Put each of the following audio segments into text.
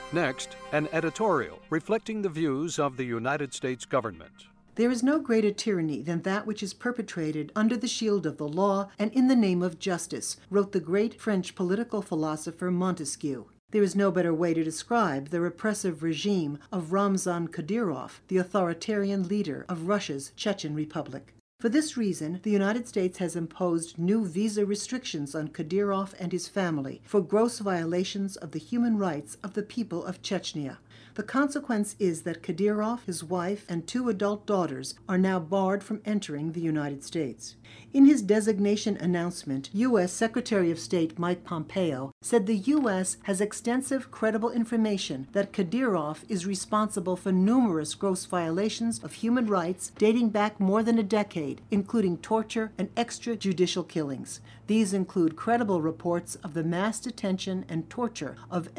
Next, an editorial reflecting the views of the United States government. There is no greater tyranny than that which is perpetrated under the shield of the law and in the name of justice, wrote the great French political philosopher Montesquieu. There is no better way to describe the repressive regime of Ramzan Kadyrov, the authoritarian leader of Russia's Chechen Republic. For this reason, the United States has imposed new visa restrictions on Kadyrov and his family for gross violations of the human rights of the people of Chechnya. The consequence is that Kadyrov, his wife, and 2 adult daughters are now barred from entering the United States. In his designation announcement, U.S. Secretary of State Mike Pompeo said the U.S. has extensive credible information that Kadyrov is responsible for numerous gross violations of human rights dating back more than a decade, including torture and extrajudicial killings. These include credible reports of the mass detention and torture of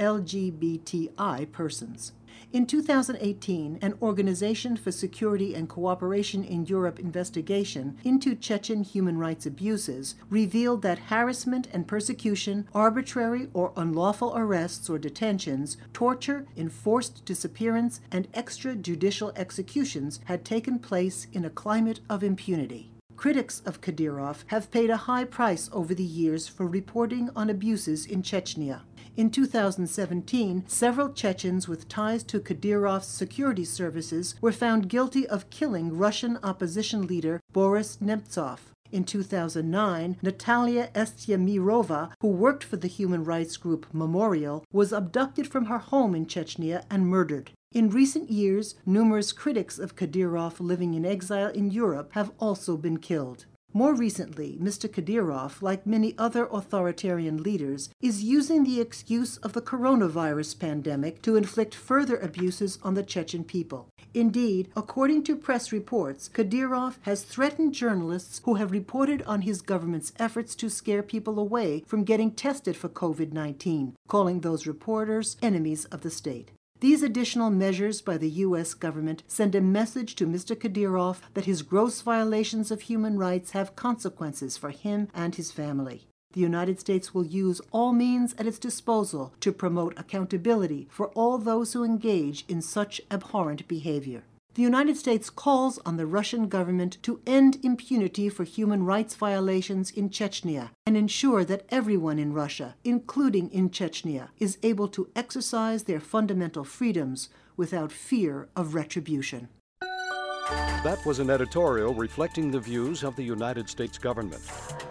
LGBTI persons. In 2018, an Organization for Security and Cooperation in Europe investigation into Chechen human rights abuses revealed that harassment and persecution, arbitrary or unlawful arrests or detentions, torture, enforced disappearance, and extrajudicial executions had taken place in a climate of impunity. Critics of Kadyrov have paid a high price over the years for reporting on abuses in Chechnya. In 2017, several Chechens with ties to Kadyrov's security services were found guilty of killing Russian opposition leader Boris Nemtsov. In 2009, Natalia Estyamirova, who worked for the human rights group Memorial, was abducted from her home in Chechnya and murdered. In recent years, numerous critics of Kadyrov living in exile in Europe have also been killed. More recently, Mr. Kadyrov, like many other authoritarian leaders, is using the excuse of the coronavirus pandemic to inflict further abuses on the Chechen people. Indeed, according to press reports, Kadyrov has threatened journalists who have reported on his government's efforts to scare people away from getting tested for COVID-19, calling those reporters enemies of the state. These additional measures by the U.S. government send a message to Mr. Kadyrov that his gross violations of human rights have consequences for him and his family. The United States will use all means at its disposal to promote accountability for all those who engage in such abhorrent behavior. The United States calls on the Russian government to end impunity for human rights violations in Chechnya and ensure that everyone in Russia, including in Chechnya, is able to exercise their fundamental freedoms without fear of retribution. That was an editorial reflecting the views of the United States government.